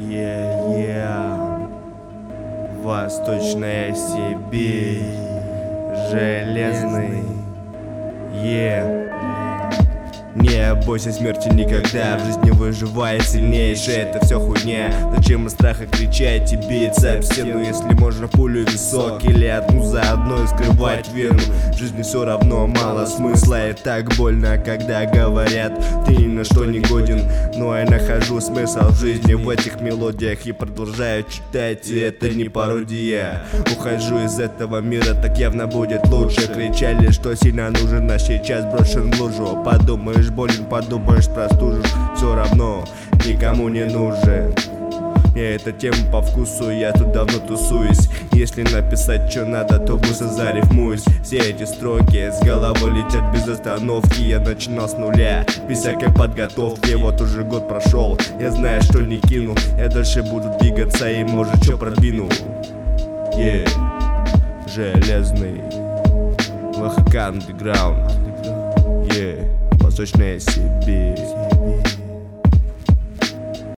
Восточная Сибирь, железный. Не бойся смерти никогда, в жизни выживает сильнейший, это все хуйня. Зачем из страха кричать и биться об стену, если можно пулю в висок или одну за одной скрывать вину? В жизни все равно мало смысла, и так больно, когда говорят ты ни на что не годен. Но я нахожу смысл в жизни в этих мелодиях и продолжаю читать, и это не пародия. Ухожу из этого мира, так явно будет лучше. Кричали, что сильно нужен, а сейчас брошен в лужу. Подумаешь, болен, подумаешь, простужишь, все равно никому не нужен. Мне эта тема по вкусу, я тут давно тусуюсь. Если написать что надо, то быстро зарифмуюсь. Все эти строки с головы летят без остановки. Я начинал с нуля, без всякой подготовки. Вот уже год прошел, я знаю, что не кину. Я дальше буду двигаться и может что продвину. Железный ВХК Underground. Восточная Сибирь.